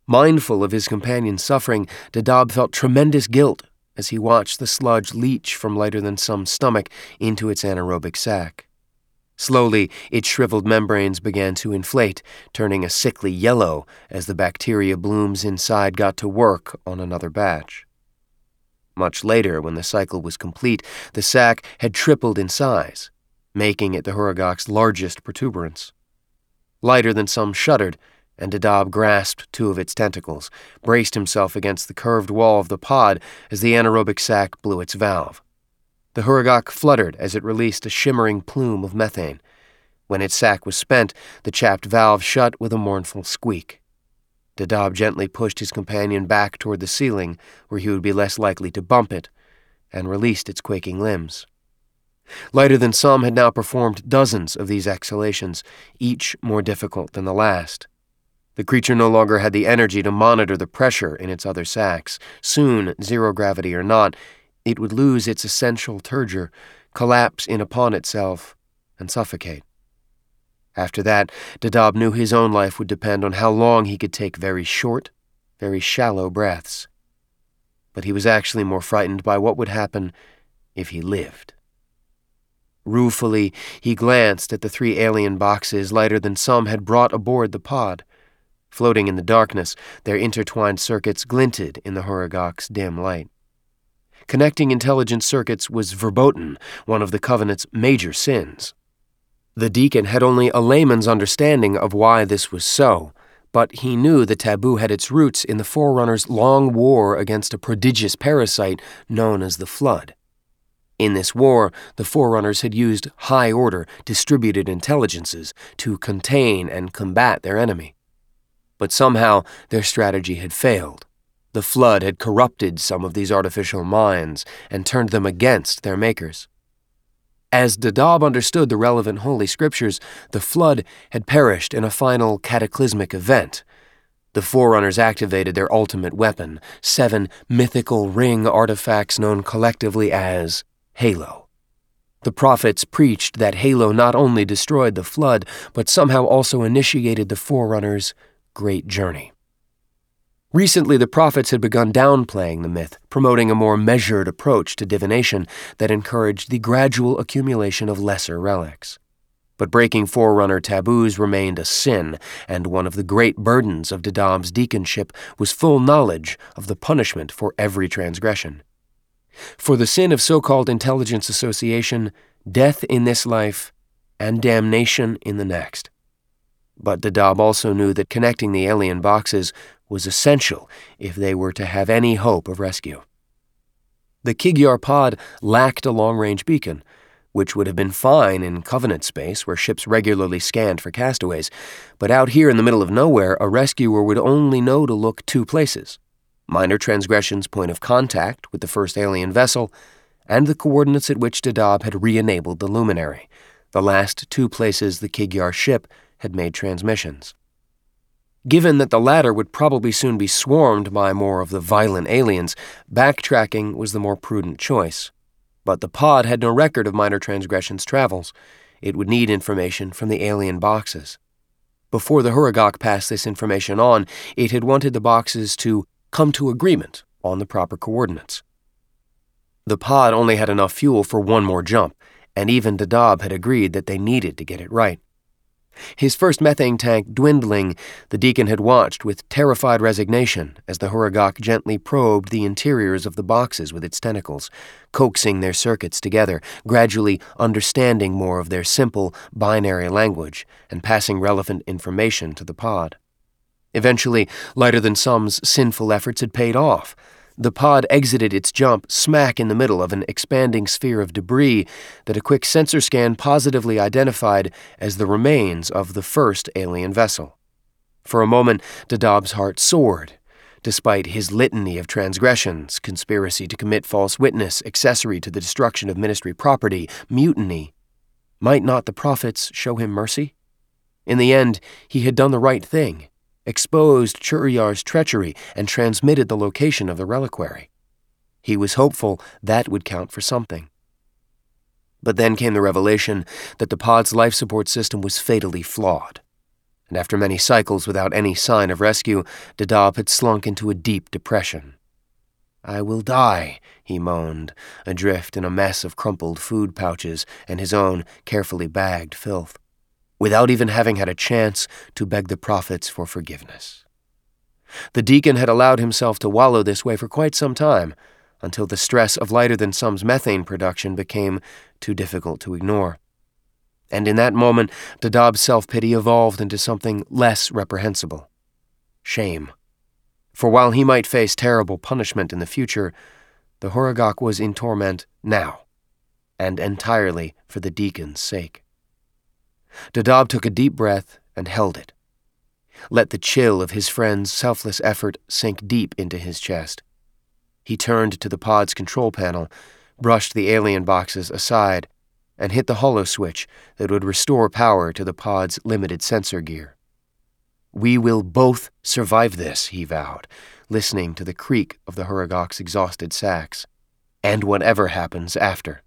Mindful of his companion's suffering, Dadaab felt tremendous guilt as he watched the sludge leach from Lighter-than-Some's stomach into its anaerobic sac. Slowly, its shriveled membranes began to inflate, turning a sickly yellow as the bacteria blooms inside got to work on another batch. Much later, when the cycle was complete, the sac had tripled in size, making it the Hurugok's largest protuberance. Lighter-than-Some shuddered, and Dadaab grasped two of its tentacles, braced himself against the curved wall of the pod as the anaerobic sac blew its valve. The Hurugok fluttered as it released a shimmering plume of methane. When its sac was spent, the chapped valve shut with a mournful squeak. Dadaab gently pushed his companion back toward the ceiling, where he would be less likely to bump it, and released its quaking limbs. Lighter-than-Some had now performed dozens of these exhalations, each more difficult than the last. The creature no longer had the energy to monitor the pressure in its other sacs. Soon, zero gravity or not, it would lose its essential turgor, collapse in upon itself, and suffocate. After that, Dadaab knew his own life would depend on how long he could take very short, very shallow breaths. But he was actually more frightened by what would happen if he lived. Ruefully, he glanced at the 3 alien boxes Lighter-than-Some had brought aboard the pod. Floating in the darkness, their intertwined circuits glinted in the Hurugok's dim light. Connecting intelligence circuits was verboten, one of the Covenant's major sins. The deacon had only a layman's understanding of why this was so, but he knew the taboo had its roots in the Forerunners' long war against a prodigious parasite known as the Flood. In this war, the Forerunners had used high-order, distributed intelligences to contain and combat their enemy. But somehow their strategy had failed. The Flood had corrupted some of these artificial minds and turned them against their makers. As Dadaab understood the relevant holy scriptures, the Flood had perished in a final cataclysmic event. The Forerunners activated their ultimate weapon, 7 mythical ring artifacts known collectively as Halo. The prophets preached that Halo not only destroyed the Flood, but somehow also initiated the Forerunners' great journey. Recently, the prophets had begun downplaying the myth, promoting a more measured approach to divination that encouraged the gradual accumulation of lesser relics. But breaking Forerunner taboos remained a sin, and one of the great burdens of Dadaab's deaconship was full knowledge of the punishment for every transgression. For the sin of so-called intelligence association, death in this life, and damnation in the next. But Dadaab also knew that connecting the alien boxes was essential if they were to have any hope of rescue. The Kigyar pod lacked a long-range beacon, which would have been fine in Covenant space where ships regularly scanned for castaways, but out here in the middle of nowhere, a rescuer would only know to look 2 places: Minor Transgression's point of contact with the first alien vessel, and the coordinates at which Dadaab had re-enabled the Luminary, the last 2 places the Kigyar ship had made transmissions. Given that the latter would probably soon be swarmed by more of the violent aliens, backtracking was the more prudent choice. But the pod had no record of Minor Transgression's travels. It would need information from the alien boxes. Before the Hurugok passed this information on, it had wanted the boxes to come to agreement on the proper coordinates. The pod only had enough fuel for 1 more jump, and even Dadaab had agreed that they needed to get it right. His first methane tank dwindling, the deacon had watched with terrified resignation as the Hurugok gently probed the interiors of the boxes with its tentacles, coaxing their circuits together, gradually understanding more of their simple, binary language, and passing relevant information to the pod. Eventually, Lighter-than-Some's sinful efforts had paid off. The pod exited its jump smack in the middle of an expanding sphere of debris that a quick sensor scan positively identified as the remains of the first alien vessel. For a moment, Dadaab's heart soared. Despite his litany of transgressions, conspiracy to commit false witness, accessory to the destruction of ministry property, mutiny, might not the prophets show him mercy? In the end, he had done the right thing, exposed Churiyar's treachery, and transmitted the location of the reliquary. He was hopeful that would count for something. But then came the revelation that the pod's life support system was fatally flawed. and after many cycles without any sign of rescue, Dadab had slunk into a deep depression. "I will die," he moaned, adrift in a mess of crumpled food pouches and his own carefully bagged filth, without even having had a chance to beg the prophets for forgiveness. The deacon had allowed himself to wallow this way for quite some time, until the stress of lighter-than-sum's methane production became too difficult to ignore. And in that moment, Dadab's self-pity evolved into something less reprehensible: shame. For while he might face terrible punishment in the future, the Horogok was in torment now, and entirely for the deacon's sake. Dadab took a deep breath and held it. Let the chill of his friend's selfless effort sink deep into his chest. He turned to the pod's control panel, brushed the alien boxes aside, and hit the holo switch that would restore power to the pod's limited sensor gear. "We will both survive this," he vowed, listening to the creak of the Horogok's exhausted sacs, "and whatever happens after."